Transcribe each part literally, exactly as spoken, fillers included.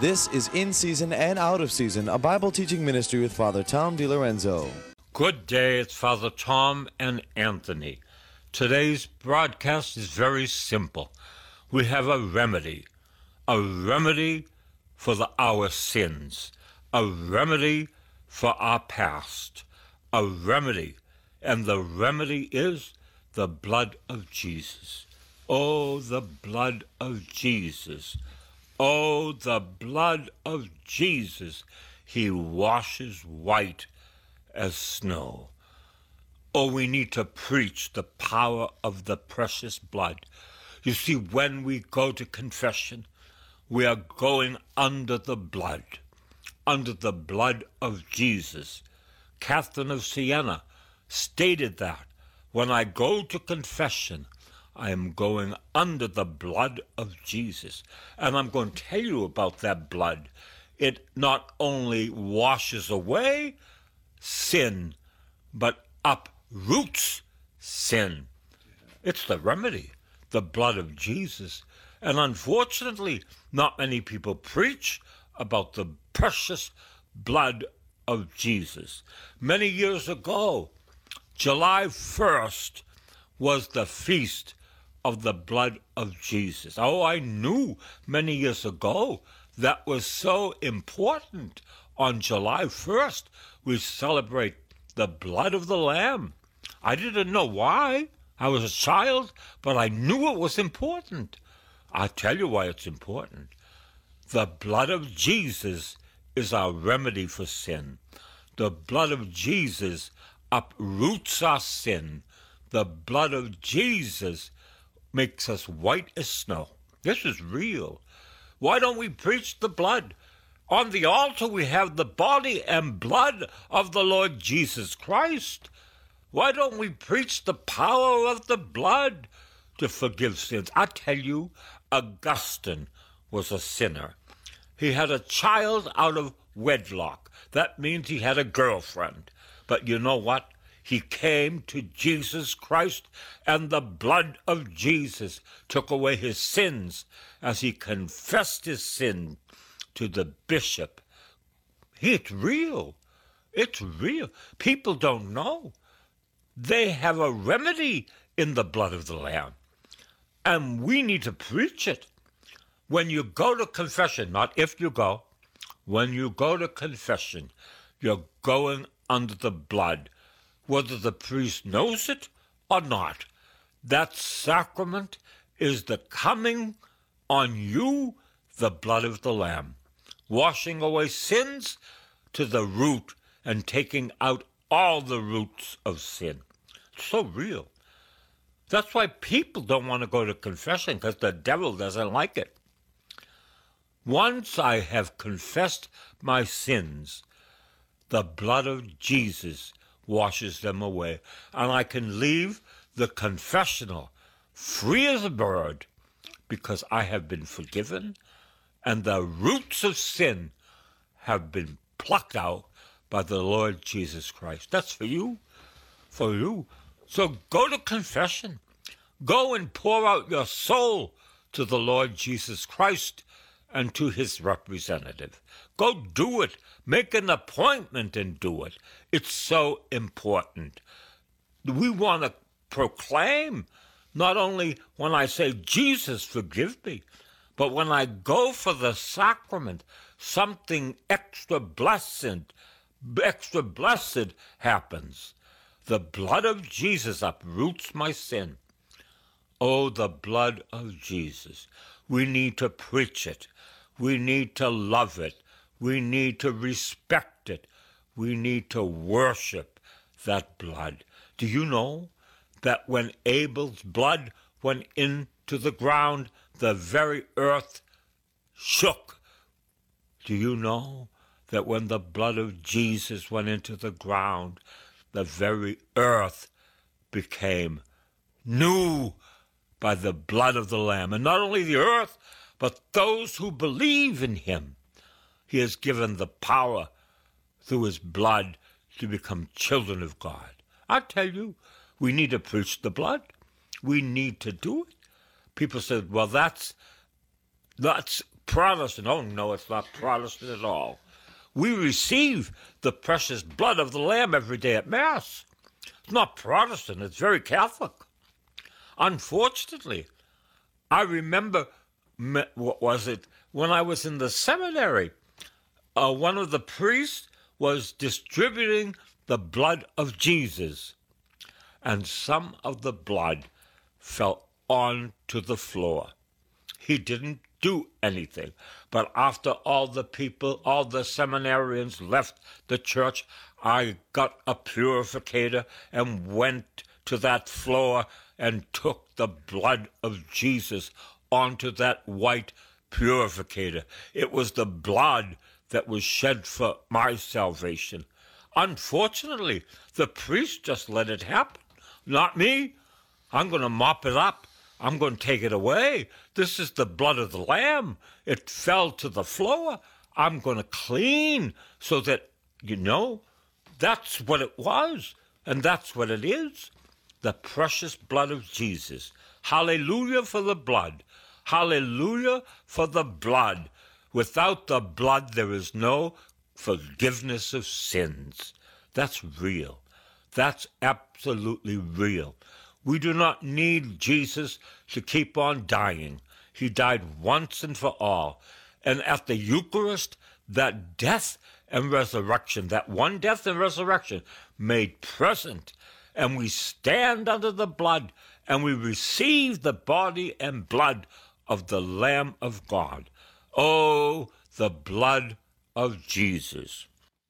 This is In Season and Out of Season, a Bible teaching ministry with Father Tom DiLorenzo. Good day, it's Father Tom and Anthony. Today's broadcast is very simple. We have a remedy, a remedy for the, our sins, a remedy for our past, a remedy, and the remedy is the blood of Jesus. Oh, the blood of Jesus. Oh, the blood of Jesus. He washes white as snow. Oh, we need to preach the power of the precious blood. You see, when we go to confession, we are going under the blood, under the blood of Jesus. Catherine of Siena stated that when I go to confession, I am going under the blood of Jesus. And I'm going to tell you about that blood. It not only washes away sin, but uproots sin. It's the remedy, the blood of Jesus. And unfortunately, not many people preach about the precious blood of Jesus. Many years ago, July first was the feast of the blood of Jesus. Oh, I knew many years ago that was so important. On July first, we celebrate the blood of the Lamb. I didn't know why. I was a child, but I knew it was important. I'll tell you why it's important. The blood of Jesus is our remedy for sin. The blood of Jesus uproots our sin. The blood of Jesus makes us white as snow. This is real. Why don't we preach the blood? On the altar we have the body and blood of the Lord Jesus Christ. Why don't we preach the power of the blood to forgive sins? I tell you, Augustine was a sinner. He had a child out of wedlock. That means he had a girlfriend. But you know what? He came to Jesus Christ, and the blood of Jesus took away his sins as he confessed his sin to the bishop. It's real. It's real. People don't know. They have a remedy in the blood of the Lamb, and we need to preach it. When you go to confession, not if you go, when you go to confession, you're going under the blood, whether the priest knows it or not. That sacrament is the coming on you, the blood of the Lamb, washing away sins to the root and taking out all the roots of sin. It's so real. That's why people don't want to go to confession, because the devil doesn't like it. Once I have confessed my sins, the blood of Jesus washes them away, and I can leave the confessional free as a bird, because I have been forgiven, and the roots of sin have been plucked out by the Lord Jesus Christ. That's for you, for you. So go to confession. Go and pour out your soul to the Lord Jesus Christ and to his representative. Go do it. Make an appointment and do it. It's so important. We want to proclaim, not only when I say, Jesus, forgive me, but when I go for the sacrament, something extra blessed, extra blessed happens. The blood of Jesus uproots my sin. Oh, the blood of Jesus. We need to preach it. We need to love it. We need to respect it. We need to worship that blood. Do you know that when Abel's blood went into the ground, the very earth shook? Do you know that when the blood of Jesus went into the ground, the very earth became new by the blood of the Lamb? And not only the earth, but those who believe in him. He has given the power through his blood to become children of God. I tell you, we need to preach the blood. We need to do it. People said, well, that's that's Protestant. Oh, no, it's not Protestant at all. We receive the precious blood of the Lamb every day at Mass. It's not Protestant, it's very Catholic. Unfortunately, I remember, what was it, when I was in the seminary, uh, one of the priests was distributing the blood of Jesus, and some of the blood fell onto the floor. He didn't do anything, but after all the people, all the seminarians left the church, I got a purificator and went to that floor and took the blood of Jesus onto that white purificator. It was the blood that was shed for my salvation. Unfortunately, the priest just let it happen. Not me. I'm going to mop it up. I'm going to take it away. This is the blood of the Lamb. It fell to the floor. I'm going to clean so that, you know, that's what it was, and that's what it is. The precious blood of Jesus. Hallelujah for the blood. Hallelujah for the blood. Without the blood, there is no forgiveness of sins. That's real. That's absolutely real. We do not need Jesus to keep on dying. He died once and for all. And at the Eucharist, that death and resurrection, that one death and resurrection made present, and we stand under the blood, and we receive the body and blood of the Lamb of God. Oh, the blood of Jesus.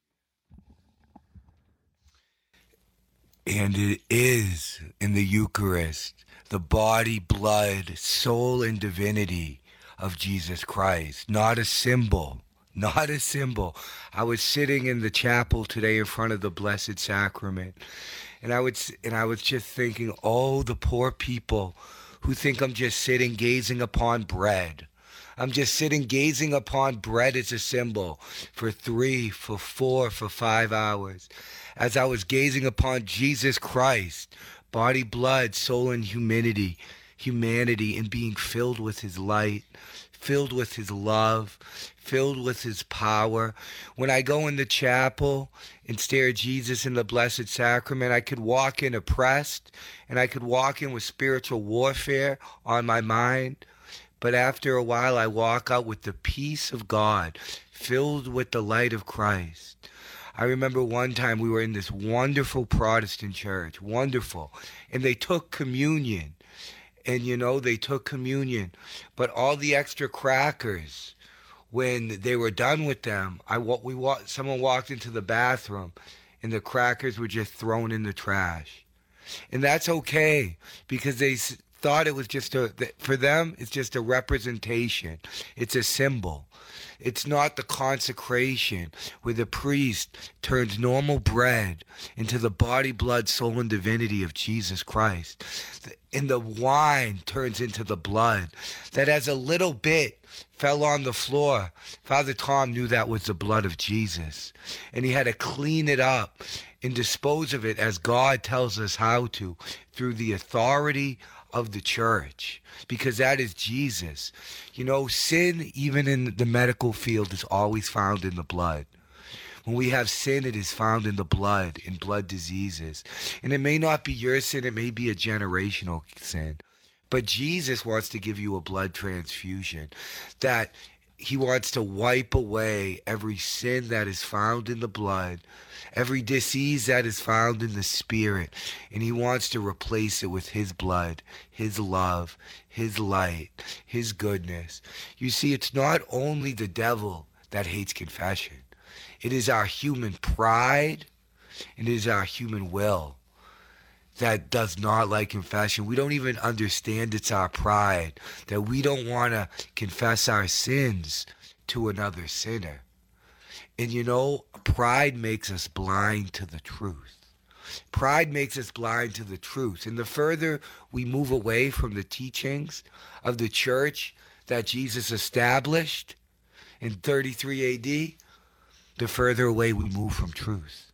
And it is in the Eucharist, the body, blood, soul, and divinity of Jesus Christ, not a symbol, not a symbol. I was sitting in the chapel today in front of the Blessed Sacrament, and I would, and I was just thinking, oh, the poor people who think I'm just sitting gazing upon bread. I'm just sitting gazing upon bread as a symbol for three, for four, for five hours. As I was gazing upon Jesus Christ, body, blood, soul, and humanity, humanity, and being filled with his light, filled with his love, filled with his power. When I go in the chapel and stare at Jesus in the Blessed Sacrament, I could walk in oppressed, and I could walk in with spiritual warfare on my mind. But after a while, I walk out with the peace of God, filled with the light of Christ. I remember one time we were in this wonderful Protestant church, wonderful, and they took communion. And, you know, they took communion. But all the extra crackers, when they were done with them, I we someone walked into the bathroom, and the crackers were just thrown in the trash. And that's okay, because they thought it was just a, for them, it's just a representation. It's a symbol. It's not the consecration where the priest turns normal bread into the body, blood, soul, and divinity of Jesus Christ. And the wine turns into the blood. That as a little bit fell on the floor, Father Tom knew that was the blood of Jesus. And he had to clean it up and dispose of it as God tells us how to, through the authority of the church, because that is Jesus. You know, sin, even in the medical field, is always found in the blood. When we have sin, it is found in the blood, in blood diseases. And it may not be your sin, it may be a generational sin. But Jesus wants to give you a blood transfusion, that he wants to wipe away every sin that is found in the blood, every disease that is found in the spirit, and he wants to replace it with his blood, his love, his light, his goodness. You see, it's not only the devil that hates confession. It is our human pride, and it is our human will that does not like confession. We don't even understand it's our pride, that we don't want to confess our sins to another sinner. And you know, pride makes us blind to the truth. Pride makes us blind to the truth. And the further we move away from the teachings of the church that Jesus established in thirty-three A D, the further away we move from truth.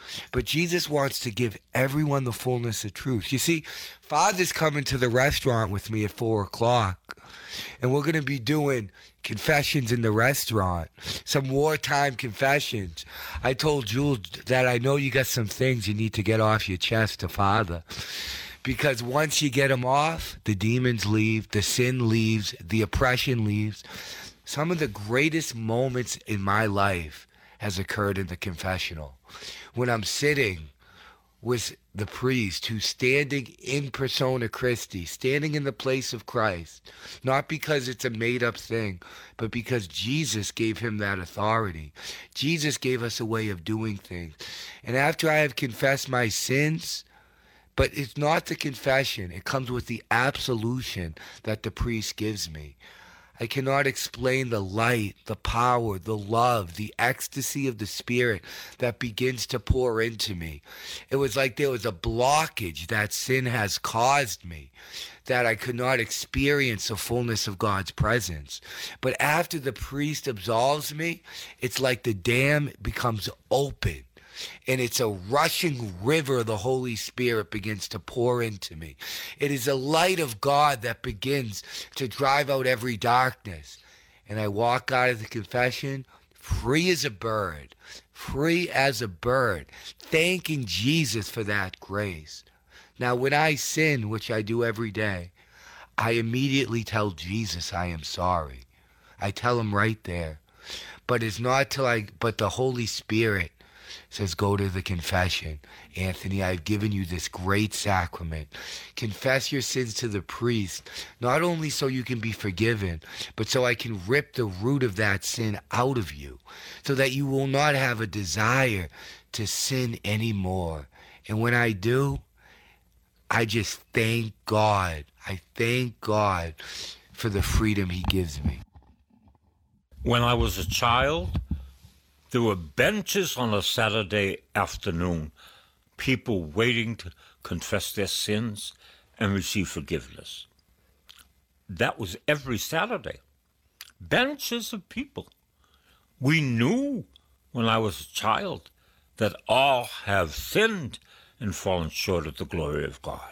But Jesus wants to give everyone the fullness of truth. You see, Father's coming to the restaurant with me at four o'clock, and we're going to be doing confessions in the restaurant, some wartime confessions. I told Jules that I know you got some things you need to get off your chest to Father. Because once you get them off, the demons leave, the sin leaves, the oppression leaves. Some of the greatest moments in my life has occurred in the confessional. When I'm sitting with the priest who's standing in persona Christi, standing in the place of Christ, not because it's a made-up thing, but because Jesus gave him that authority. Jesus gave us a way of doing things. And after I have confessed my sins, but it's not the confession, it comes with the absolution that the priest gives me. I cannot explain the light, the power, the love, the ecstasy of the Spirit that begins to pour into me. It was like there was a blockage that sin has caused me, that I could not experience the fullness of God's presence. But after the priest absolves me, it's like the dam becomes open. And it's a rushing river of the Holy Spirit begins to pour into me. It is a light of God that begins to drive out every darkness. And I walk out of the confession free as a bird, free as a bird, thanking Jesus for that grace. Now, when I sin, which I do every day, I immediately tell Jesus I am sorry. I tell him right there. But it's not till I, but the Holy Spirit says, go to the confession. Anthony, I've given you this great sacrament. Confess your sins to the priest, not only so you can be forgiven, but so I can rip the root of that sin out of you, so that you will not have a desire to sin anymore. And when I do, I just thank God. I thank God for the freedom he gives me. When I was a child, there were benches on a Saturday afternoon, people waiting to confess their sins and receive forgiveness. That was every Saturday. Benches of people. We knew when I was a child that all have sinned and fallen short of the glory of God.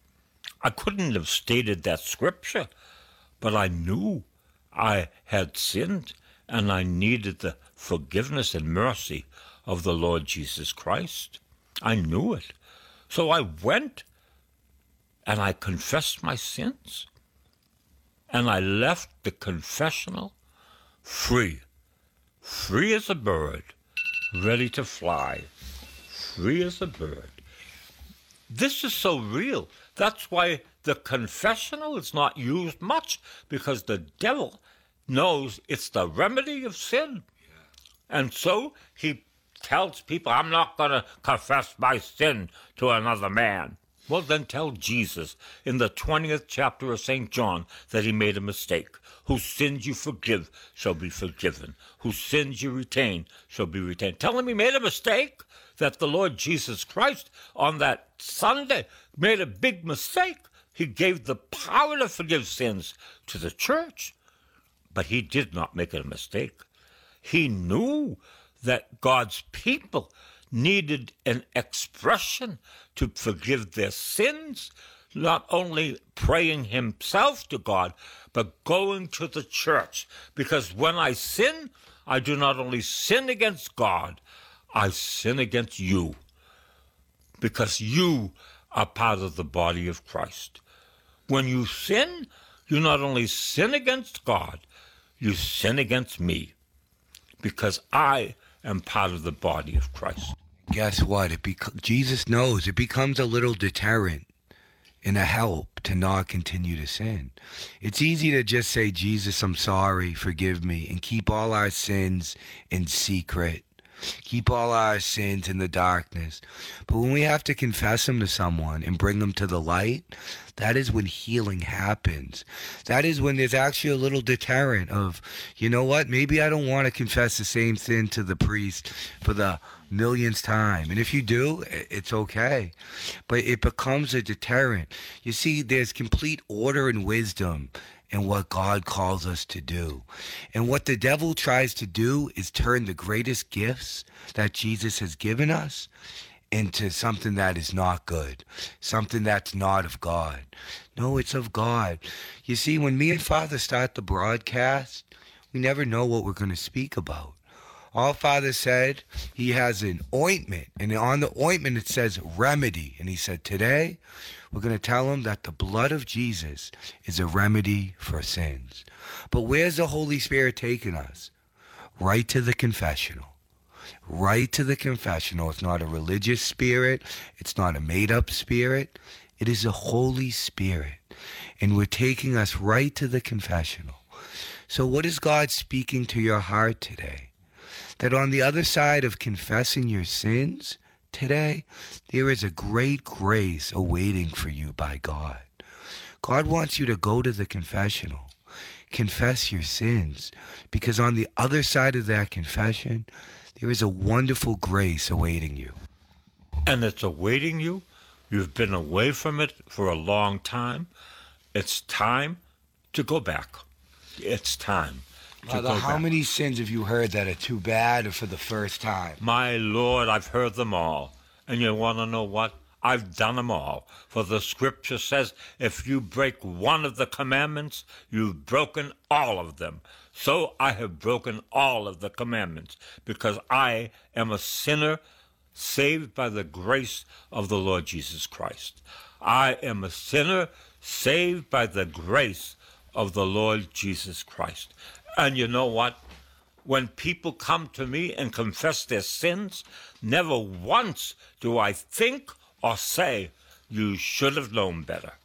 I couldn't have stated that scripture, but I knew I had sinned and I needed the forgiveness and mercy of the Lord Jesus Christ. I knew it. So I went and I confessed my sins. And I left the confessional free, free as a bird, ready to fly, free as a bird. This is so real. That's why the confessional is not used much, because the devil knows it's the remedy of sin. Yeah. And so he tells people, I'm not going to confess my sin to another man. Well, then tell Jesus in the twentieth chapter of Saint John that he made a mistake. Whose sins you forgive shall be forgiven. Whose sins you retain shall be retained. Tell him he made a mistake, that the Lord Jesus Christ on that Sunday made a big mistake. He gave the power to forgive sins to the church. But he did not make a mistake. He knew that God's people needed an expression to forgive their sins, not only praying himself to God, but going to the church. Because when I sin, I do not only sin against God, I sin against you. Because you are part of the body of Christ. When you sin, you not only sin against God, you sin against me, because I am part of the body of Christ. Guess what? It bec- Jesus knows it becomes a little deterrent and a help to not continue to sin. It's easy to just say, Jesus, I'm sorry, forgive me, and keep all our sins in secret. Keep all our sins in the darkness. But when we have to confess them to someone and bring them to the light, that is when healing happens. That is when there's actually a little deterrent of, you know what, maybe I don't want to confess the same sin to the priest for the millionth time. And if you do, it's okay. But it becomes a deterrent. You see, there's complete order and wisdom in what God calls us to do. And what the devil tries to do is turn the greatest gifts that Jesus has given us into something that is not good, something that's not of God. No, it's of God. You see, when me and Father start the broadcast, we never know what we're going to speak about. All Father said, he has an ointment, and on the ointment it says remedy. And he said, today we're going to tell him that the blood of Jesus is a remedy for sins. But where's the Holy Spirit taking us? Right to the confessional. Right to the confessional. It's not a religious spirit. It's not a made-up spirit. It is a Holy Spirit. And we're taking us right to the confessional. So what is God speaking to your heart today? That on the other side of confessing your sins today, there is a great grace awaiting for you by God. God wants you to go to the confessional, confess your sins, because on the other side of that confession, there is a wonderful grace awaiting you. And it's awaiting you. You've been away from it for a long time. It's time to go back. It's time to Father, go how back. many sins have you heard that are too bad or for the first time? My Lord, I've heard them all. And you want to know what? I've done them all. For the scripture says, if you break one of the commandments, you've broken all of them. So I have broken all of the commandments, because I am a sinner saved by the grace of the Lord Jesus Christ. I am a sinner saved by the grace of the Lord Jesus Christ. And you know what? When people come to me and confess their sins, never once do I think or say, you should have known better.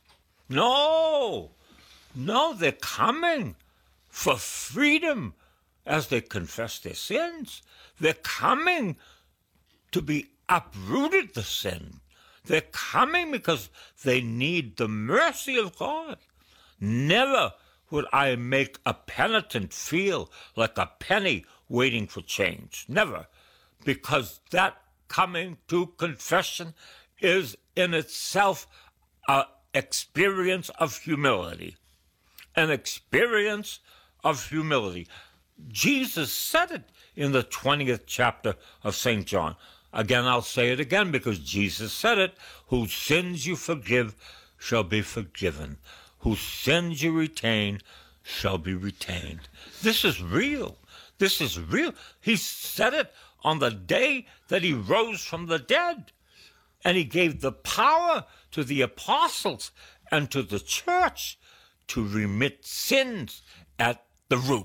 No, no, they're coming for freedom as they confess their sins. They're coming to be uprooted the sin. They're coming because they need the mercy of God. Never would I make a penitent feel like a penny waiting for change. Never. Because that coming to confession is in itself an experience of humility. An experience of humility. Jesus said it in the twentieth chapter of Saint John. Again, I'll say it again because Jesus said it. Whose sins you forgive shall be forgiven. Whose sins you retain shall be retained. This is real. This is real. He said it on the day that he rose from the dead. And he gave the power to the apostles and to the church to remit sins at the root.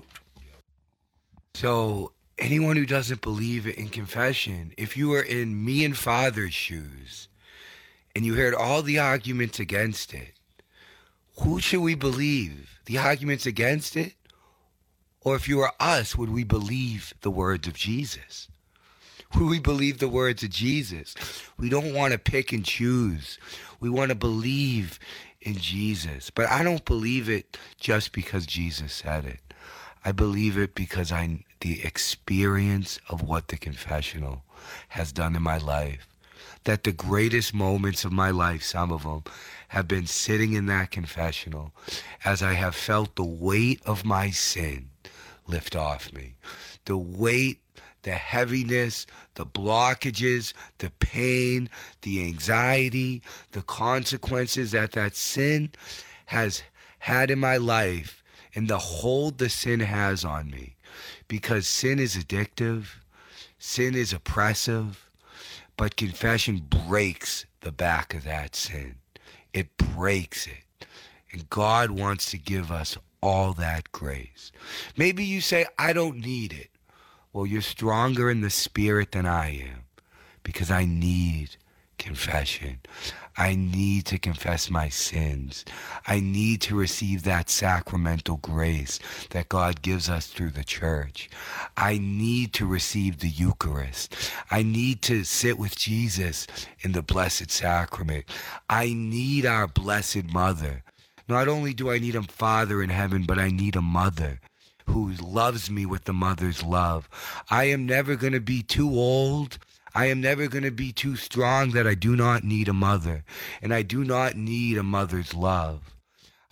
So anyone who doesn't believe in confession, if you were in me and Father's shoes and you heard all the arguments against it, who should we believe? The arguments against it? Or if you were us, would we believe the words of Jesus? Would we believe the words of Jesus? We don't want to pick and choose. We want to believe in Jesus. But I don't believe it just because Jesus said it. I believe it because I the experience of what the confessional has done in my life. That the greatest moments of my life, some of them, have been sitting in that confessional as I have felt the weight of my sin lift off me. The weight, the heaviness, the blockages, the pain, the anxiety, the consequences that that sin has had in my life, and the hold the sin has on me. Because sin is addictive, sin is oppressive, but confession breaks the back of that sin. It breaks it. And God wants to give us all that grace. Maybe you say, I don't need it. Well, you're stronger in the spirit than I am, because I need confession. I need to confess my sins. I need to receive that sacramental grace that God gives us through the church. I need to receive the Eucharist. I need to sit with Jesus in the Blessed Sacrament. I need our Blessed Mother. Not only do I need a Father in heaven, but I need a mother who loves me with the mother's love. I am never going to be too old. I am never going to be too strong that I do not need a mother. And I do not need a mother's love.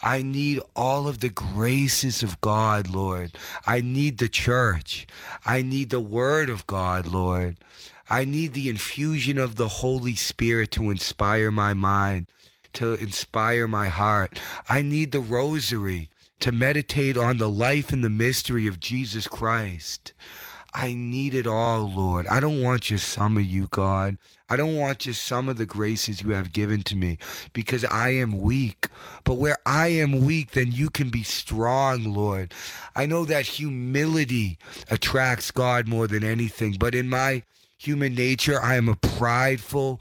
I need all of the graces of God, Lord. I need the church. I need the word of God, Lord. I need the infusion of the Holy Spirit to inspire my mind, to inspire my heart. I need the rosary to meditate on the life and the mystery of Jesus Christ. I need it all, Lord. I don't want just some of you, God. I don't want just some of the graces you have given to me, because I am weak. But where I am weak, then you can be strong, Lord. I know that humility attracts God more than anything, but in my human nature, I am a prideful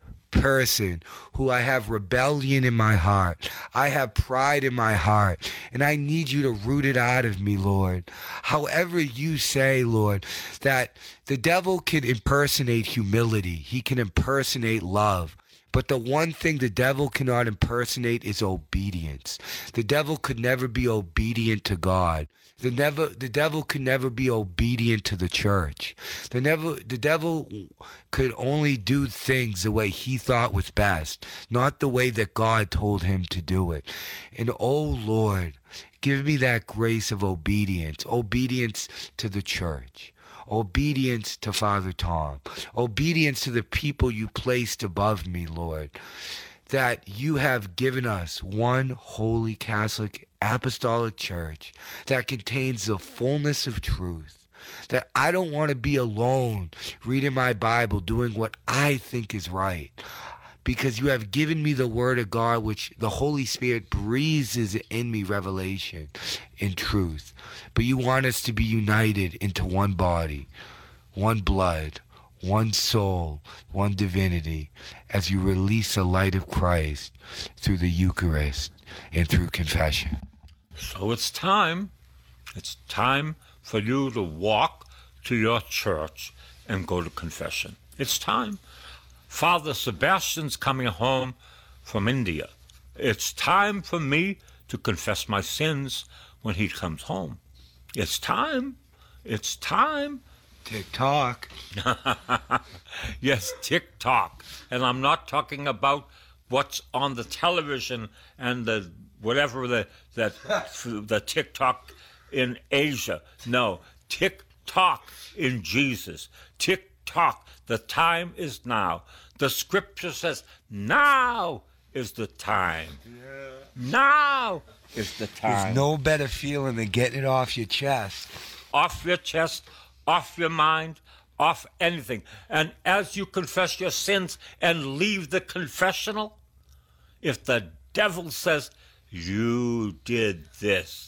person who I have rebellion in my heart. I have pride in my heart, and I need you to root it out of me, Lord. However you say, Lord, that the devil can impersonate humility. He can impersonate love. But the one thing the devil cannot impersonate is obedience. The devil could never be obedient to God. The never, the devil could never be obedient to the church. The never, the devil could only do things the way he thought was best, not the way that God told him to do it. And oh Lord, give me that grace of obedience, obedience to the church, obedience to Father Tom, obedience to the people you placed above me, Lord, that you have given us one holy Catholic apostolic church that contains the fullness of truth, that I don't want to be alone reading my Bible, doing what I think is right, because you have given me the word of God, which the Holy Spirit breathes in me revelation in truth. But you want us to be united into one body, one blood, one soul, one divinity, as you release the light of Christ through the Eucharist and through confession. So it's time. It's time for you to walk to your church and go to confession. It's time. Father Sebastian's coming home from India. It's time for me to confess my sins when he comes home. It's time. It's time. TikTok. Yes, TikTok. And I'm not talking about what's on the television and the whatever the that the TikTok in Asia. No, TikTok in Jesus. TikTok. The time is now. The scripture says now is the time. Yeah. Now is the time. There's no better feeling than getting it off your chest. Off your chest, off your mind, off anything. And as you confess your sins and leave the confessional, if the devil says, you did this,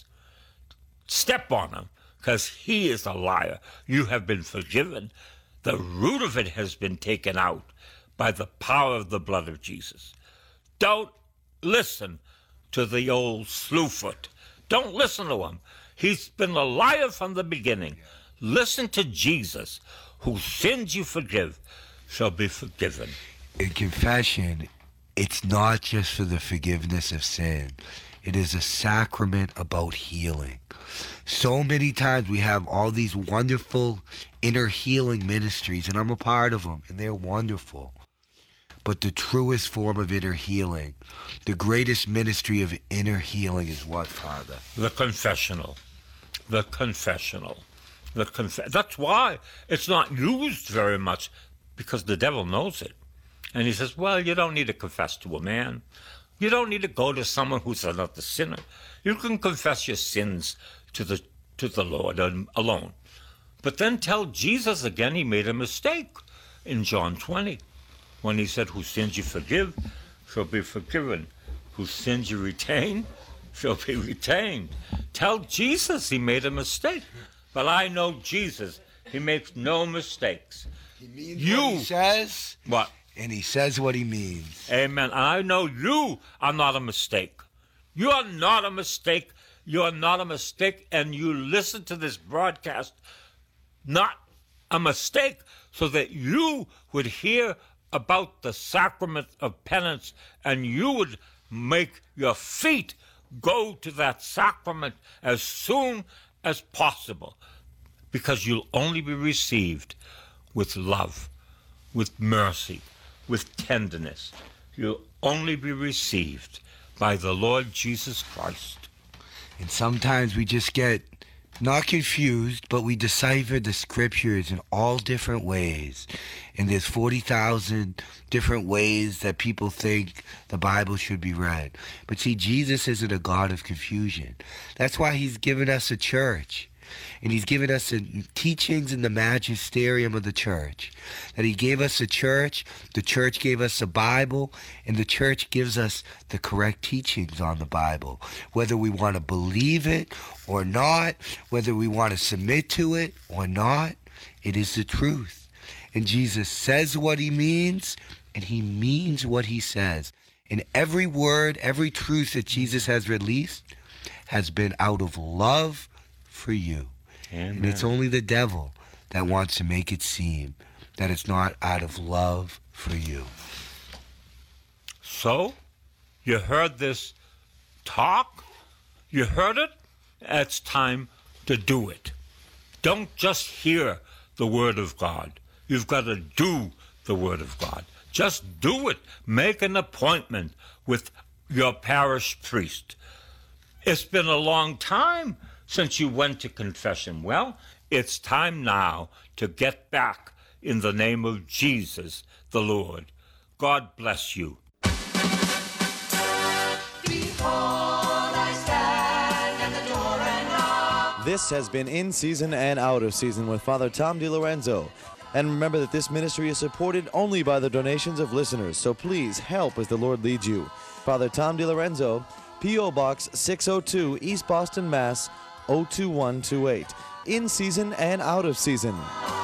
step on him, because he is a liar. You have been forgiven. The root of it has been taken out by the power of the blood of Jesus. Don't listen to the old slewfoot. Don't listen to him. He's been a liar from the beginning. Listen to Jesus, whose sins you forgive shall be forgiven. In confession, it's not just for the forgiveness of sin. It is a sacrament about healing. So many times we have all these wonderful inner healing ministries, and I'm a part of them, and they're wonderful. But the truest form of inner healing, the greatest ministry of inner healing is what, Father? The confessional. The confessional. The conf- That's why it's not used very much, because the devil knows it. And he says, well, you don't need to confess to a man. You don't need to go to someone who's not the sinner. You can confess your sins to the to the Lord alone. But then tell Jesus again he made a mistake in John twenty, when he said, whose sins you forgive shall be forgiven. Whose sins you retain shall be retained. Tell Jesus he made a mistake. But I know Jesus. He makes no mistakes. He means you, what he says. What? And he says what he means. Amen. And I know you are not a mistake. You are not a mistake. You are not a mistake. And you listen to this broadcast, not a mistake, so that you would hear about the sacrament of penance and you would make your feet go to that sacrament as soon as possible, because you'll only be received with love, with mercy, with tenderness. You'll only be received by the Lord Jesus Christ. And sometimes we just get not confused, but we decipher the scriptures in all different ways. And there's forty thousand different ways that people think the Bible should be read. But see, Jesus isn't a God of confusion. That's why he's given us a church. And he's given us the teachings in the magisterium of the church. That he gave us a church, the church gave us a Bible, and the church gives us the correct teachings on the Bible. Whether we want to believe it or not, whether we want to submit to it or not, it is the truth. And Jesus says what he means, and he means what he says. And every word, every truth that Jesus has released has been out of love for you. Amen. And it's only the devil that wants to make it seem that it's not out of love for you. So, you heard this talk? You heard it? It's time to do it. Don't just hear the Word of God. You've got to do the Word of God. Just do it. Make an appointment with your parish priest. It's been a long time since you went to confession. Well, it's time now to get back in the name of Jesus, the Lord. God bless you. This has been In Season and Out of Season with Father Tom DiLorenzo. And remember that this ministry is supported only by the donations of listeners, so please help as the Lord leads you. Father Tom DiLorenzo, P O Box six oh two, East Boston, Mass. oh two one two eight. In Season and Out of Season.